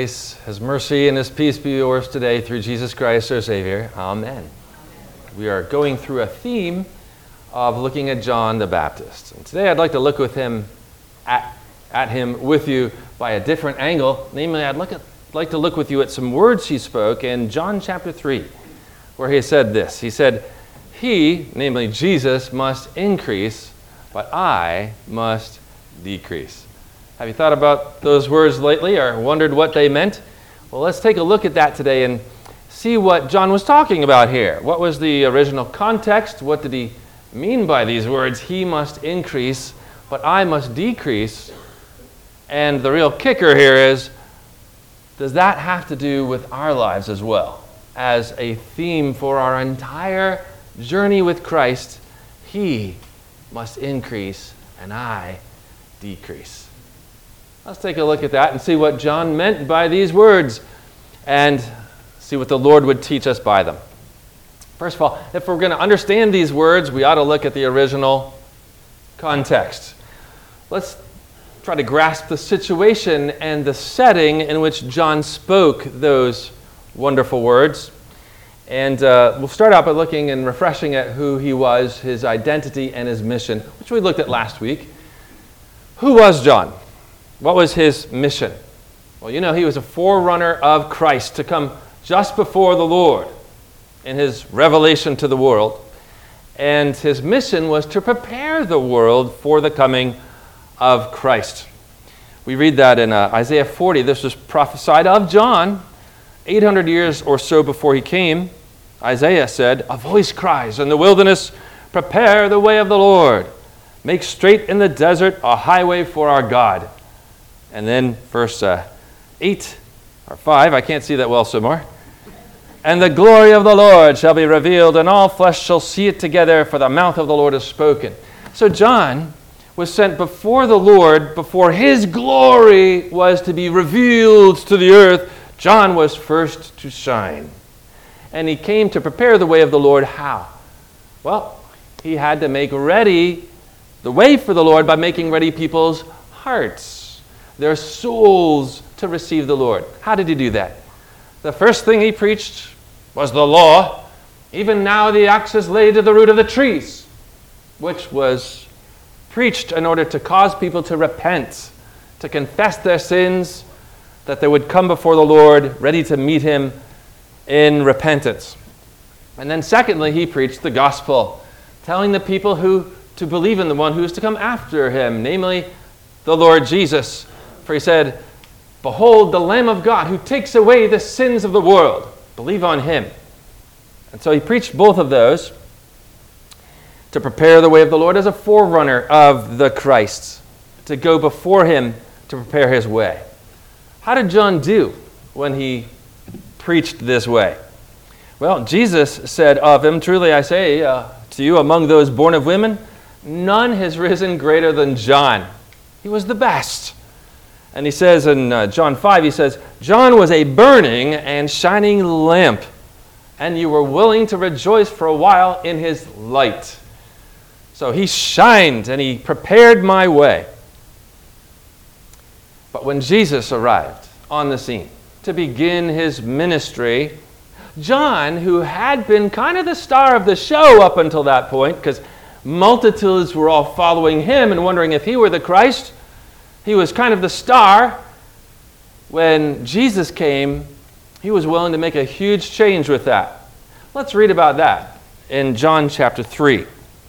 grace, His mercy, and His peace be yours today through Jesus Christ our Savior. Amen. We are going through a theme of looking at John the Baptist. And today I'd like to look with him at him with you by a different angle. Namely, I'd like to look with you at some words he spoke in John chapter 3, where he said this. He said, "He," namely Jesus, "must increase, but I must decrease." Have you thought about those words lately or wondered what they meant? Well, let's take a look at that today and see what John was talking about here. What was the original context? What did he mean by these words? He must increase, but I must decrease. And the real kicker here is, does that have to do with our lives as well? As a theme for our entire journey with Christ, He must increase and I decrease. Let's take a look at that and see what John meant by these words and see what the Lord would teach us by them. First of all, if we're going to understand these words, we ought to look at the original context. Let's try to grasp the situation and the setting in which John spoke those wonderful words. And we'll start out by looking and refreshing at who he was, his identity, and his mission, which we looked at last week. Who was John? What was his mission? Well, you know, he was a forerunner of Christ to come just before the Lord in his revelation to the world. And his mission was to prepare the world for the coming of Christ. We read that in Isaiah 40. This was prophesied of John 800 years or so before he came. Isaiah said, "A voice cries in the wilderness, prepare the way of the Lord. Make straight in the desert a highway for our God." And then verse 8 or 5, I can't see that well so more. "And the glory of the Lord shall be revealed, and all flesh shall see it together, for the mouth of the Lord has spoken." So John was sent before the Lord, before His glory was to be revealed to the earth. John was first to shine. And he came to prepare the way of the Lord. How? Well, he had to make ready the way for the Lord by making ready people's hearts, their souls, to receive the Lord. How did he do that? The first thing he preached was the law. "Even now the axe is laid to the root of the trees," which was preached in order to cause people to repent, to confess their sins, that they would come before the Lord ready to meet Him in repentance. And then secondly, he preached the gospel, telling the people who to believe in the one who is to come after him, namely the Lord Jesus. For he said, "Behold the Lamb of God who takes away the sins of the world. Believe on Him." And so he preached both of those to prepare the way of the Lord as a forerunner of the Christ, to go before Him to prepare His way. How did John do when he preached this way? Well, Jesus said of him, "Truly I say to you, among those born of women, none has risen greater than John." He was the best. And he says in John 5, he says, "John was a burning and shining lamp, and you were willing to rejoice for a while in his light." So he shined and he prepared my way. But when Jesus arrived on the scene to begin his ministry, John, who had been kind of the star of the show up until that point, because multitudes were all following him and wondering if he were the Christ, he was kind of the star. When Jesus came, he was willing to make a huge change with that. Let's read about that in John chapter 3.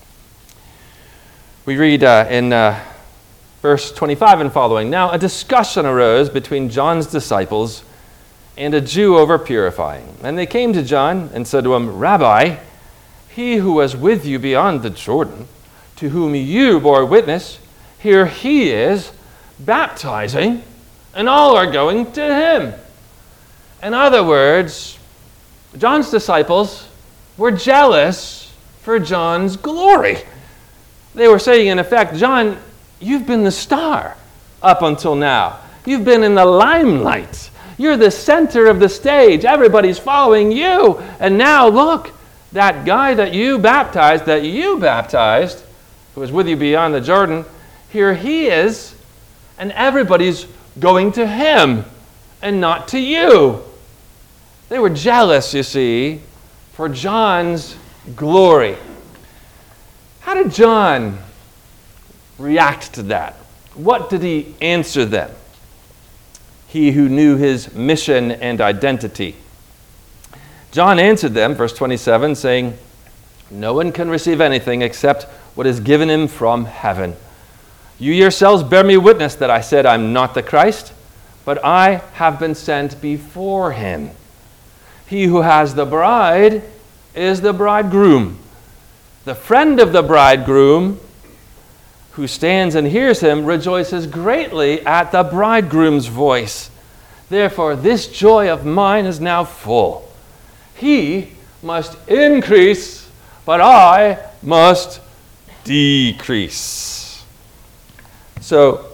We read in verse 25 and following, "Now a discussion arose between John's disciples and a Jew over purifying. And they came to John and said to him, 'Rabbi, he who was with you beyond the Jordan, to whom you bore witness, here he is, baptizing, and all are going to him.'" In other words, John's disciples were jealous for John's glory. They were saying, in effect, "John, you've been the star up until now. You've been in the limelight. You're the center of the stage. Everybody's following you. And now look, that guy that you baptized, who was with you beyond the Jordan, here he is, and everybody's going to him." and not to you. They were jealous, you see, for John's glory. How did John react to that? What did he answer them? He who knew his mission and identity. John answered them, verse 27, saying, "No one can receive anything except what is given him from heaven. You yourselves bear me witness that I said I'm not the Christ, but I have been sent before him. He who has the bride is the bridegroom. The friend of the bridegroom who stands and hears him rejoices greatly at the bridegroom's voice. Therefore, this joy of mine is now full. He must increase, but I must decrease." So,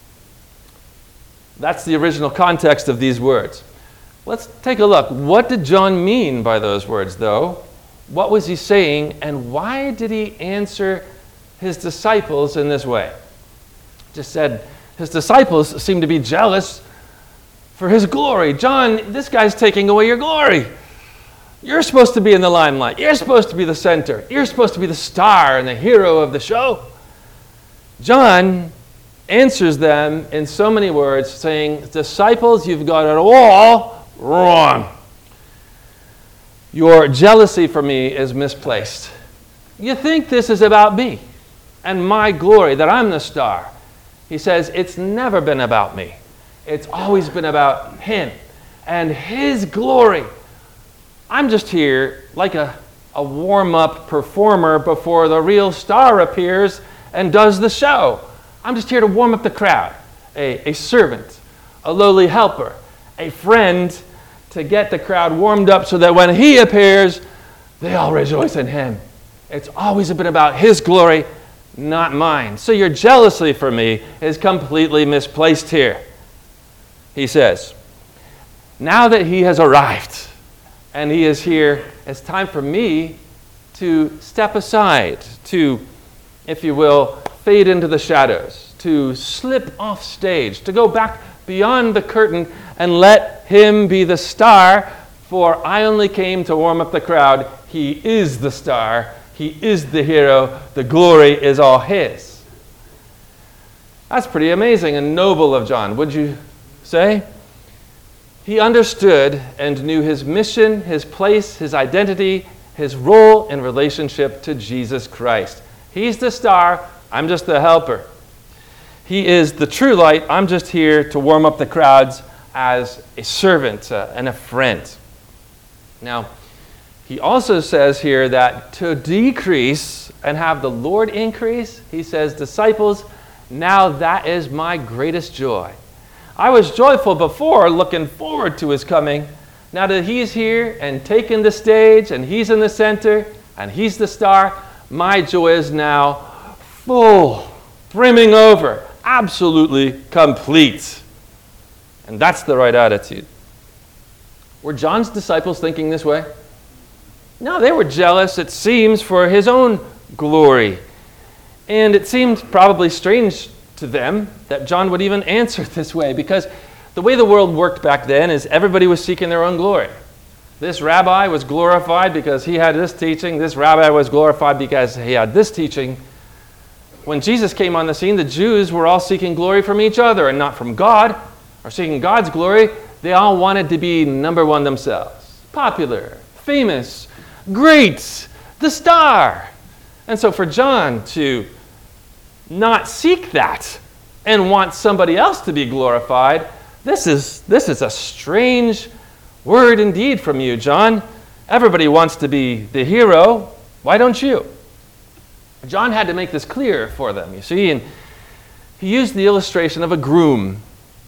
that's the original context of these words. Let's take a look. What did John mean by those words, though? What was he saying, and why did he answer his disciples in this way? Just said his disciples seem to be jealous for his glory. John, this guy's taking away your glory. You're supposed to be in the limelight. You're supposed to be the center. You're supposed to be the star and the hero of the show. John answers them in so many words, saying, "Disciples, you've got it all wrong. Your jealousy for me is misplaced. You think this is about me and my glory, that I'm the star." He says, it's never been about me. It's always been about him and his glory. I'm just here like a warm-up performer before the real star appears and does the show. I'm just here to warm up the crowd, a servant, a lowly helper, a friend to get the crowd warmed up so that when he appears, they all rejoice in him. It's always been about his glory, not mine. So your jealousy for me is completely misplaced here. He says, now that he has arrived and he is here, it's time for me to step aside, to, if you will, fade into the shadows, to slip off stage, to go back beyond the curtain and let him be the star, for I only came to warm up the crowd. He is the star. He is the hero. The glory is all his. That's pretty amazing and noble of John, would you say? He understood and knew his mission, his place, his identity, his role in relationship to Jesus Christ. He's the star. I'm just the helper. He is the true light. I'm just here to warm up the crowds as a servant and a friend. Now, he also says here that to decrease and have the Lord increase, he says, disciples, now that is my greatest joy. I was joyful before, looking forward to his coming. Now that he's here and taking the stage and he's in the center and he's the star, my joy is now full, brimming over, absolutely complete. And that's the right attitude. Were John's disciples thinking this way? No, they were jealous, it seems, for his own glory. And it seemed probably strange to them that John would even answer this way, because the way the world worked back then is everybody was seeking their own glory. This rabbi was glorified because he had this teaching. This rabbi was glorified because he had this teaching. When Jesus came on the scene, the Jews were all seeking glory from each other and not from God, or seeking God's glory. They all wanted to be number one themselves. Popular, famous, great, the star. And so for John to not seek that and want somebody else to be glorified, this is a strange word indeed from you, John. Everybody wants to be the hero. Why don't you? John had to make this clear for them, you see, and he used the illustration of a groom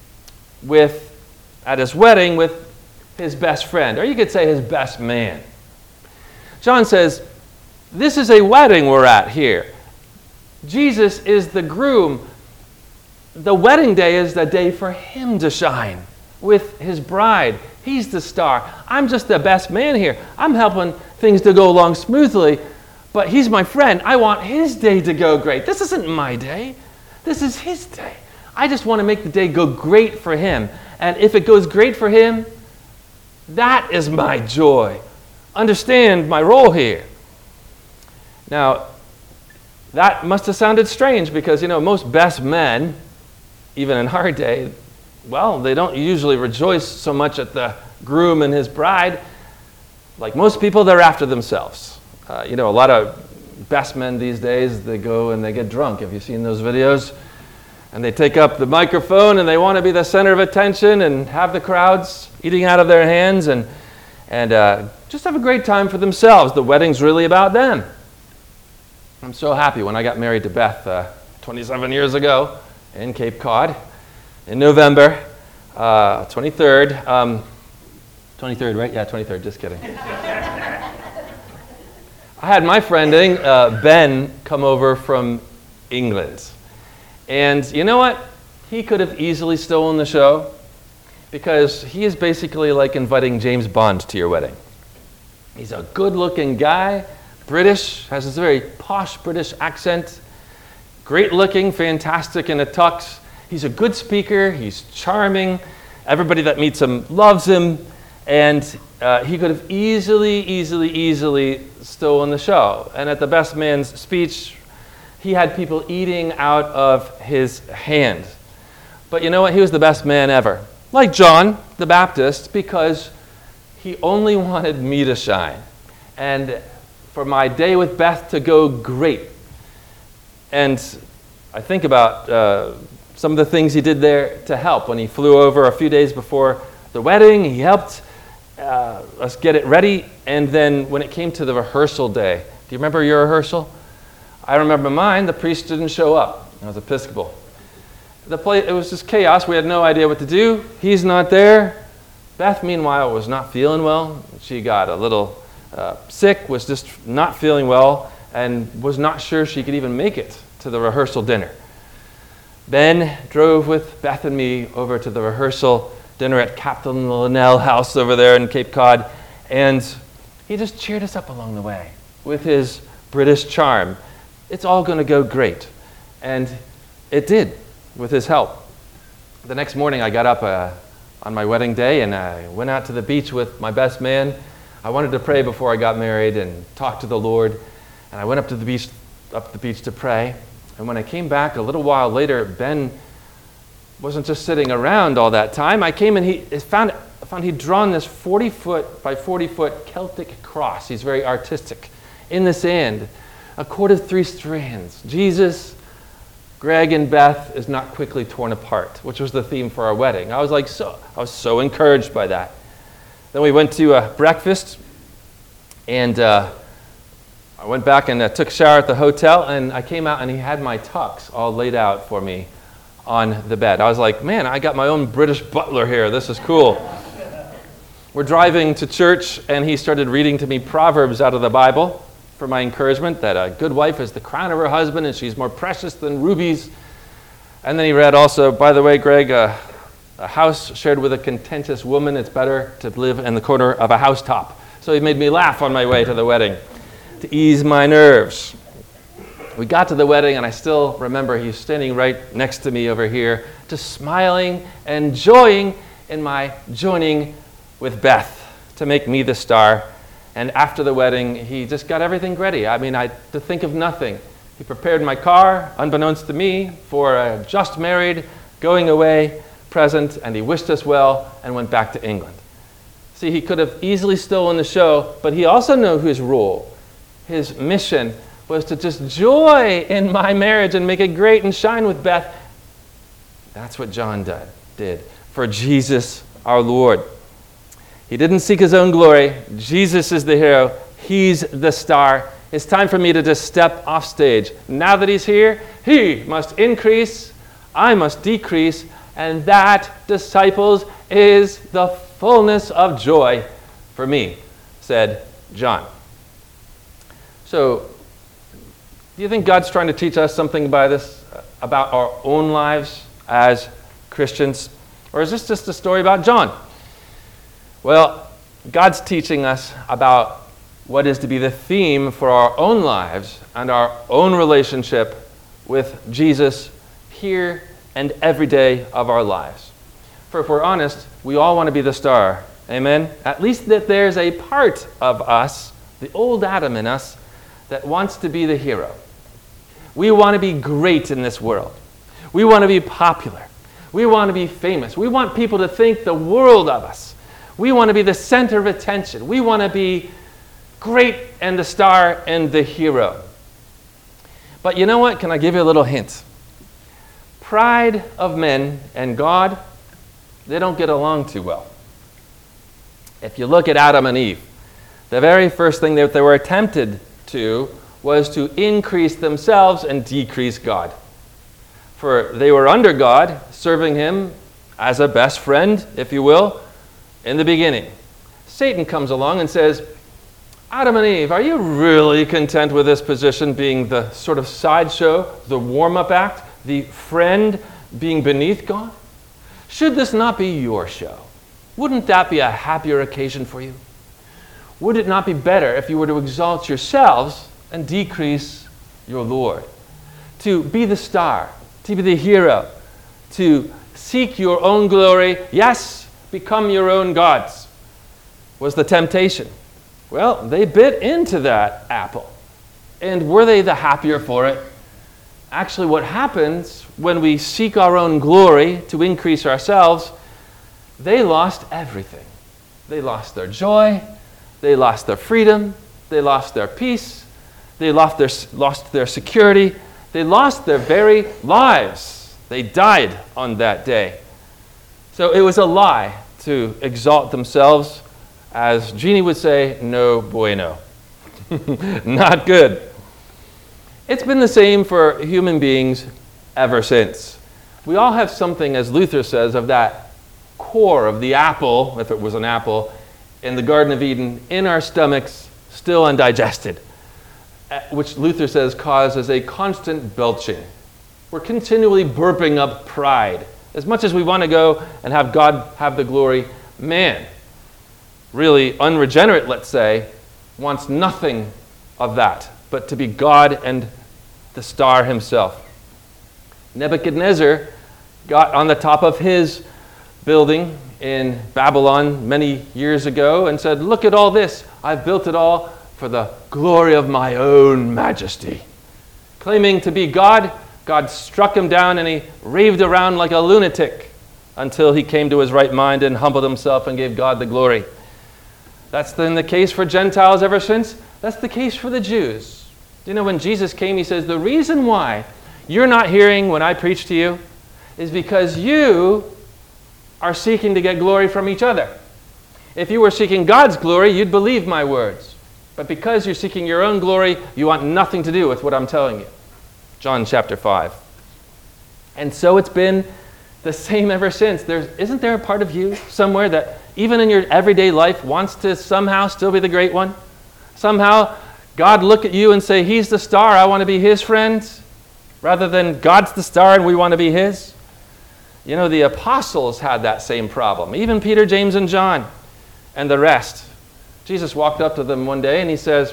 at his wedding with his best friend, or you could say his best man. John says, this is a wedding we're at here. Jesus is the groom. The wedding day is the day for him to shine with his bride. He's the star. I'm just the best man here. I'm helping things to go along smoothly, but he's my friend. I want his day to go great. This isn't my day. This is his day. I just want to make the day go great for him. And if it goes great for him, that is my joy. Understand my role here. Now, that must have sounded strange because, most best men, even in our day, well, they don't usually rejoice so much at the groom and his bride. Like most people, they're after themselves. A lot of best men these days, they go and they get drunk. Have you seen those videos? And they take up the microphone and they want to be the center of attention and have the crowds eating out of their hands and just have a great time for themselves. The wedding's really about them. I'm so happy when I got married to Beth 27 years ago in Cape Cod in November 23rd. 23rd, right? Yeah, 23rd, just kidding. I had my friending, Ben, come over from England. And you know what? He could have easily stolen the show because he is basically like inviting James Bond to your wedding. He's a good-looking guy, British, has this very posh British accent, great-looking, fantastic in a tux. He's a good speaker. He's charming. Everybody that meets him loves him. And he could have easily stolen the show. And at the best man's speech, he had people eating out of his hand. But you know what? He was the best man ever. Like John the Baptist, because he only wanted me to shine. And for my day with Beth to go great. And I think about some of the things he did there to help. When he flew over a few days before the wedding, he helped us get it ready. And then when it came to the rehearsal day, do you remember your rehearsal? I remember mine. The priest didn't show up. I was Episcopal. It was just chaos. We had no idea what to do. He's not there. Beth, meanwhile, was not feeling well. She got a little sick, was just not feeling well, and was not sure she could even make it to the rehearsal dinner. Ben drove with Beth and me over to the rehearsal dinner at Captain Linnell House over there in Cape Cod, and he just cheered us up along the way with his British charm. It's all going to go great. And it did, with his help. The next morning I got up on my wedding day and I went out to the beach with my best man. I wanted to pray before I got married and talk to the Lord. And I went up the beach to pray. And when I came back a little while later, Ben wasn't just sitting around all that time. I came and I found he'd drawn this 40-foot by 40-foot Celtic cross. He's very artistic. In the sand, a cord of 3 strands. Jesus, Greg, and Beth is not quickly torn apart, which was the theme for our wedding. I was so encouraged by that. Then we went to breakfast, and I went back and took a shower at the hotel, and I came out and he had my tux all laid out for me on the bed. I was like, man, I got my own British butler here. This is cool. We're driving to church, and he started reading to me Proverbs out of the Bible for my encouragement, that a good wife is the crown of her husband, and she's more precious than rubies. And then he read also, by the way, Greg, a house shared with a contentious woman, it's better to live in the corner of a housetop. So he made me laugh on my way to the wedding to ease my nerves. We got to the wedding, and I still remember he's standing right next to me over here, just smiling and enjoying in my joining with Beth to make me the star. And after the wedding, he just got everything ready. I mean, to think of nothing. He prepared my car, unbeknownst to me, for a just married, going away present, and he wished us well and went back to England. See, he could have easily stolen the show, but he also knew his role. His mission was to just joy in my marriage and make it great and shine with Beth. That's what John did for Jesus our Lord. He didn't seek his own glory. Jesus is the hero. He's the star. It's time for me to just step off stage. Now that he's here, he must increase, I must decrease, and that, disciples, is the fullness of joy for me, said John. So, do you think God's trying to teach us something by this about our own lives as Christians? Or is this just a story about John? Well, God's teaching us about what is to be the theme for our own lives and our own relationship with Jesus here and every day of our lives. For if we're honest, we all want to be the star. Amen? At least that there's a part of us, the old Adam in us, that wants to be the hero. We want to be great in this world. We want to be popular. We want to be famous. We want people to think the world of us. We want to be the center of attention. We want to be great and the star and the hero. But you know what? Can I give you a little hint? Pride of men and God, they don't get along too well. If you look at Adam and Eve, the very first thing that they were tempted to was to increase themselves and decrease God. For they were under God, serving him as a best friend, if you will, in the beginning. Satan comes along and says, Adam and Eve, are you really content with this position being the sort of sideshow, the warm-up act, the friend being beneath God? Should this not be your show? Wouldn't that be a happier occasion for you? Would it not be better if you were to exalt yourselves and decrease your Lord? To be the star, to be the hero, to seek your own glory, yes, become your own gods, was the temptation. Well, they bit into that apple. And were they the happier for it? Actually, what happens when we seek our own glory to increase ourselves, they lost everything. They lost their joy, they lost their freedom, they lost their peace, they lost their security, they lost their very lives. They died on that day. So it was a lie to exalt themselves. As Jeannie would say, no bueno. Not good. It's been the same for human beings ever since. We all have something, as Luther says, of that core of the apple, if it was an apple, in the Garden of Eden, in our stomachs, still undigested, which Luther says causes a constant belching. We're continually burping up pride. As much as we want to go and have God have the glory, man, really unregenerate, let's say, wants nothing of that but to be God and the star himself. Nebuchadnezzar got on the top of his building in Babylon many years ago and said, look at all this. I've built it all for the glory of my own majesty. Claiming to be God, God struck him down and he raved around like a lunatic until he came to his right mind and humbled himself and gave God the glory. That's been the case for Gentiles ever since. That's the case for the Jews. You know, when Jesus came, he says, the reason why you're not hearing when I preach to you is because you are seeking to get glory from each other. If you were seeking God's glory, you'd believe my words. But because you're seeking your own glory, you want nothing to do with what I'm telling you. John chapter 5. And so it's been the same ever since. Isn't there a part of you somewhere that even in your everyday life wants to somehow still be the great one? Somehow God look at you and say, he's the star, I want to be his friend, rather than God's the star and we want to be his? You know, the apostles had that same problem. Even Peter, James, and John, and the rest. Jesus walked up to them one day and he says,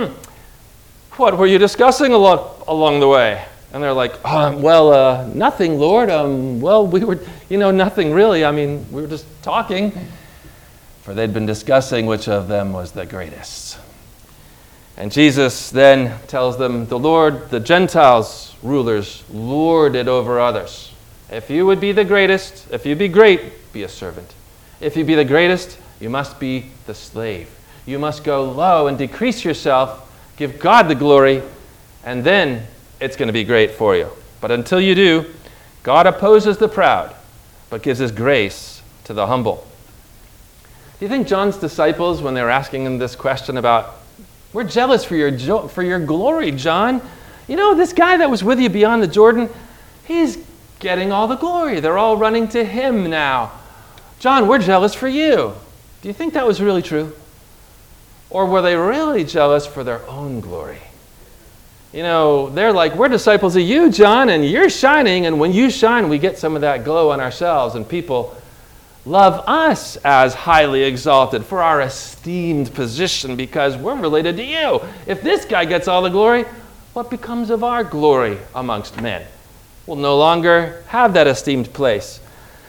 what were you discussing along the way? And they're like, nothing, Lord. We were, nothing really. I mean, we were just talking. For they'd been discussing which of them was the greatest. And Jesus then tells them, the Gentiles, rulers, lord it over others. If you would be the greatest, if you be great, be a servant. If you be the greatest, you must be the slave. You must go low and decrease yourself, give God the glory, and then it's going to be great for you. But until you do, God opposes the proud, but gives his grace to the humble. Do you think John's disciples, when they were asking him this question about, we're jealous for your glory, John. You know, this guy that was with you beyond the Jordan, he's getting all the glory. They're all running to him now. John, we're jealous for you. Do you think that was really true? Or were they really jealous for their own glory? You know, they're like, we're disciples of you, John, and you're shining, and when you shine, we get some of that glow on ourselves, and people love us as highly exalted for our esteemed position because we're related to you. If this guy gets all the glory, what becomes of our glory amongst men? We'll no longer have that esteemed place.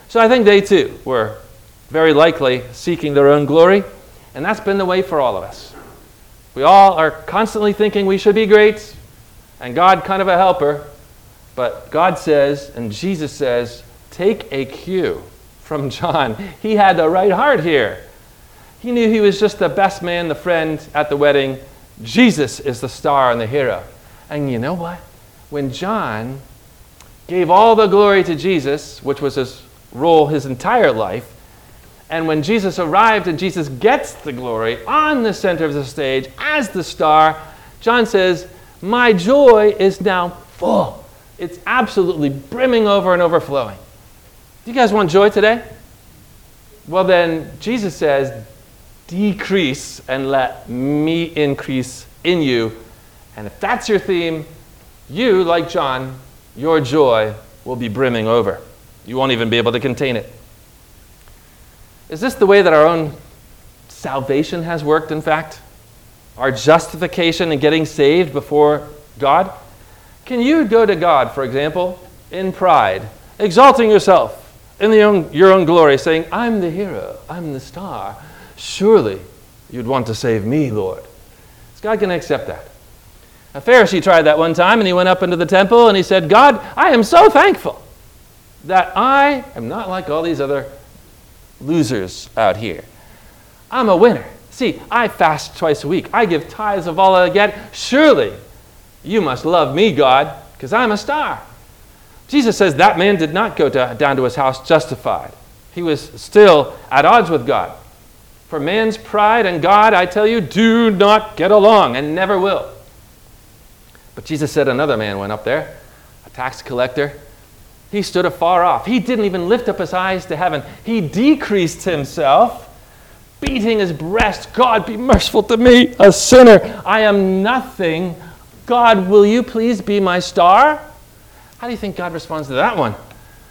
So I think they too were very likely seeking their own glory, and that's been the way for all of us. We all are constantly thinking we should be great, and God kind of a helper, but God says, and Jesus says, take a cue from John. He had the right heart here. He knew he was just the best man, the friend at the wedding. Jesus is the star and the hero. And you know what? When John gave all the glory to Jesus, which was his role his entire life, and when Jesus arrived and Jesus gets the glory on the center of the stage as the star, John says, my joy is now full. It's absolutely brimming over and overflowing. Do you guys want joy today? Well then, Jesus says, decrease and let me increase in you. And if that's your theme, you, like John, your joy will be brimming over. You won't even be able to contain it. Is this the way that our own salvation has worked, in fact? Our justification and getting saved before God? Can you go to God, for example, in pride, exalting yourself in your own glory, saying, I'm the hero, I'm the star. Surely you'd want to save me, Lord. Is God going to accept that? A Pharisee tried that one time, and he went up into the temple, and he said, God, I am so thankful that I am not like all these other losers out here. I'm a winner. See, I fast twice a week. I give tithes of all I get. Surely you must love me, God, because I'm a star. Jesus says that man did not go down to his house justified. He was still at odds with God. For man's pride and God, I tell you, do not get along and never will. But Jesus said another man went up there, a tax collector. He stood afar off. He didn't even lift up his eyes to heaven. He decreased himself, beating his breast. God, be merciful to me, a sinner. I am nothing. God, will you please be my star? How do you think God responds to that one?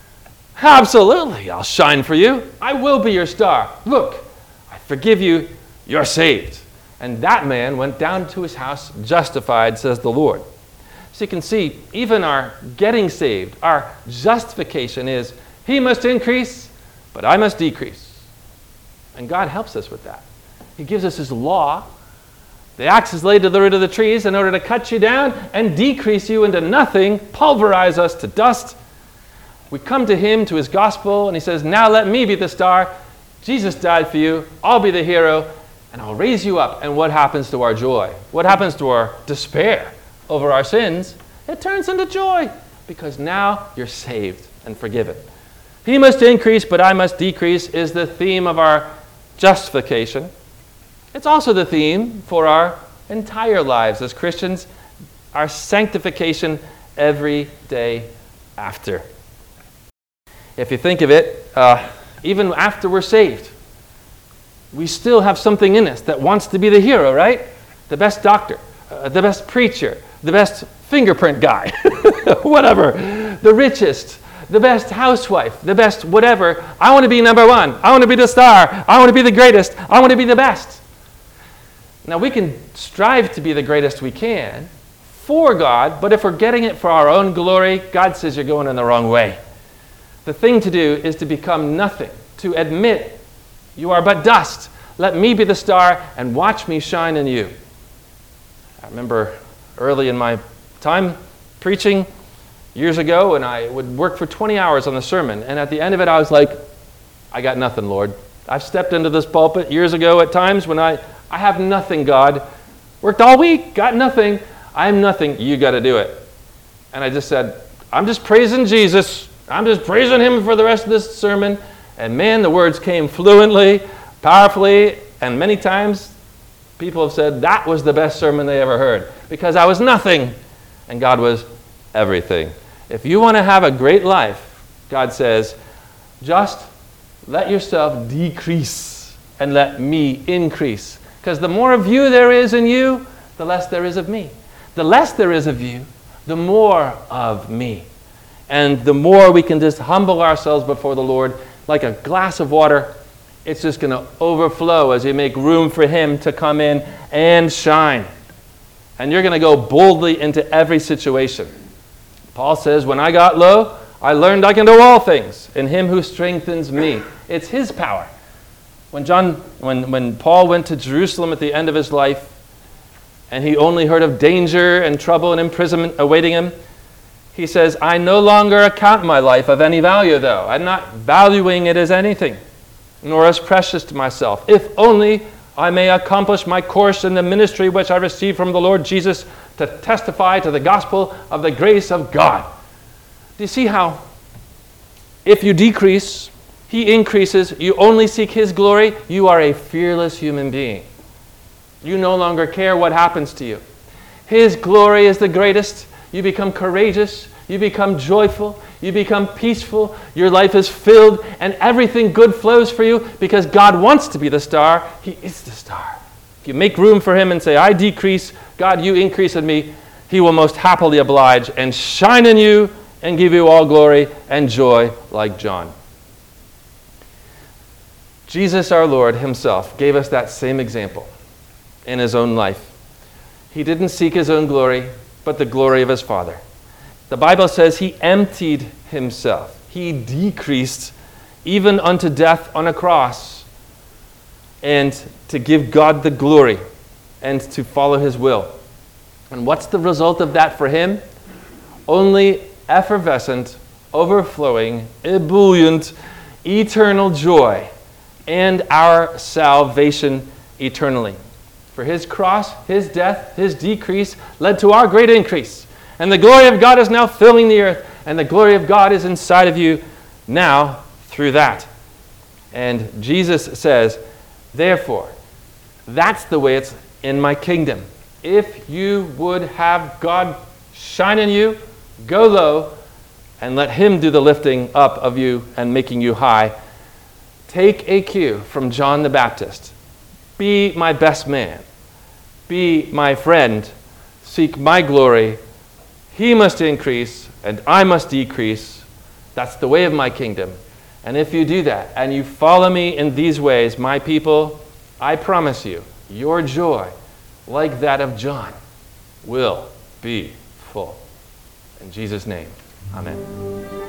Absolutely, I'll shine for you. I will be your star. Look, I forgive you. You're saved. And that man went down to his house justified, says the Lord. So you can see, even our getting saved, our justification is, he must increase, but I must decrease. And God helps us with that. He gives us his law. The axe is laid to the root of the trees in order to cut you down and decrease you into nothing, pulverize us to dust. We come to him, to his gospel, and he says, now let me be the star. Jesus died for you. I'll be the hero, and I'll raise you up. And what happens to our joy? What happens to our despair over our sins? It turns into joy, because now you're saved and forgiven. He must increase, but I must decrease is the theme of our justification. It's also the theme for our entire lives as Christians, our sanctification every day after. If you think of it, even after we're saved, we still have something in us that wants to be the hero, right? The best doctor, the best preacher, the best fingerprint guy, whatever, the richest, the best housewife, the best whatever. I want to be number one. I want to be the star. I want to be the greatest. I want to be the best. Now, we can strive to be the greatest we can for God, but if we're getting it for our own glory, God says you're going in the wrong way. The thing to do is to become nothing, to admit you are but dust. Let me be the star and watch me shine in you. I remember early in my time preaching years ago, and I would work for 20 hours on the sermon, and at the end of it I was like, I got nothing, Lord. I've stepped into this pulpit years ago at times when I have nothing, God. Worked all week, got nothing. I'm nothing. You got to do it. And I just said, I'm just praising Jesus. I'm just praising him for the rest of this sermon. And man, the words came fluently, powerfully, and many times people have said that was the best sermon they ever heard because I was nothing and God was everything. If you want to have a great life, God says, just let yourself decrease and let me increase. Because the more of you there is in you, the less there is of me. The less there is of you, the more of me. And the more we can just humble ourselves before the Lord, like a glass of water, it's just going to overflow as you make room for him to come in and shine. And you're going to go boldly into every situation. Paul says, when I got low, I learned I can do all things in him who strengthens me. It's his power. When Paul went to Jerusalem at the end of his life, and he only heard of danger and trouble and imprisonment awaiting him, he says, I no longer account my life of any value, though. I'm not valuing it as anything, nor as precious to myself, if only I may accomplish my course in the ministry which I received from the Lord Jesus to testify to the gospel of the grace of God. Do you see how if you decrease, he increases, you only seek his glory, you are a fearless human being. You no longer care what happens to you. His glory is the greatest. You become courageous. You become joyful. You become peaceful. Your life is filled, and everything good flows for you because God wants to be the star. He is the star. If you make room for him and say, I decrease, God, you increase in me, he will most happily oblige and shine in you and give you all glory and joy like John. Jesus our Lord himself gave us that same example in his own life. He didn't seek his own glory, but the glory of his Father. The Bible says he emptied himself. He decreased even unto death on a cross, and to give God the glory and to follow his will. And what's the result of that for him? Only effervescent, overflowing, ebullient, eternal joy and our salvation eternally. For his cross, his death, his decrease led to our great increase. And the glory of God is now filling the earth, and the glory of God is inside of you now through that. And Jesus says, therefore, that's the way it's in my kingdom. If you would have God shine in you, go low, and let him do the lifting up of you and making you high. Take a cue from John the Baptist. Be my best man. Be my friend. Seek my glory. He must increase, and I must decrease. That's the way of my kingdom. And if you do that, and you follow me in these ways, my people, I promise you, your joy, like that of John, will be full. In Jesus' name, amen.